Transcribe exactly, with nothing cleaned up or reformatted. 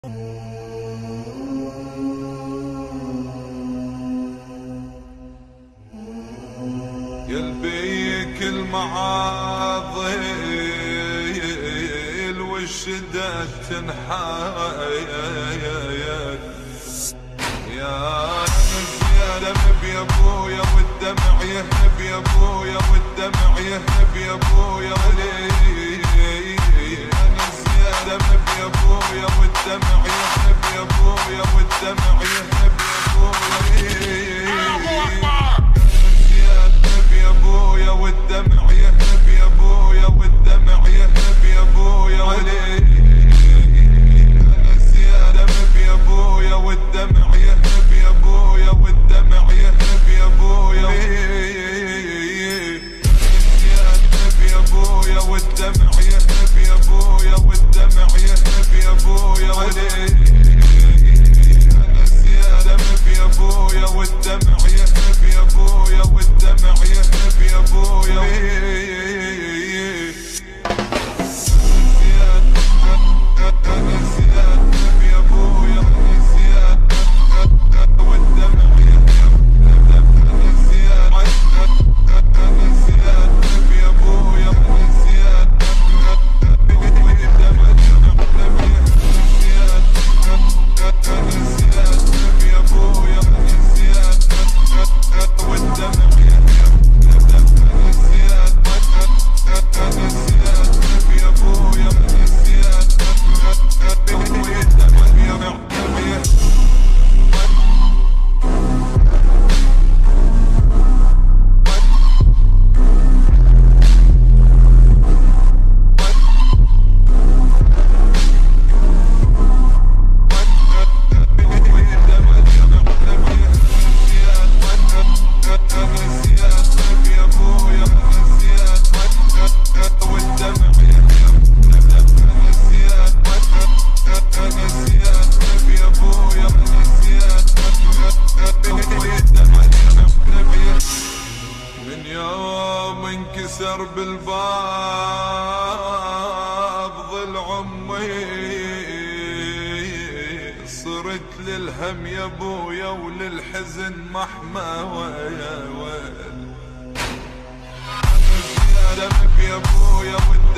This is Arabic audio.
قلبي كل معاضل والشدة تنحايل يا زيادة بي ابويا والدمع يهب يا ابويا والدمع يهب يا ابويا انا زيادة بي ابويا والدمع يهب يا ابويا والدمع يهب يا ابويا والدمع يهب يا ابويا والدمع يهب يا ابويا انا زيادة بي ابويا والدمع يهب يا ابويا والدمع يهب يا ابويا زيادة بي ابويا والدمع يهب يا ابويا والدمع يهب يا ابويا انا زيادة بي ابويا والدمع يهب يا ابويا والدمع يهب يا ابويا انكسر بالباب ضلع امي صرت للهم يا ابويا وللحزن محمى ويا ويل زيادة يا ابويا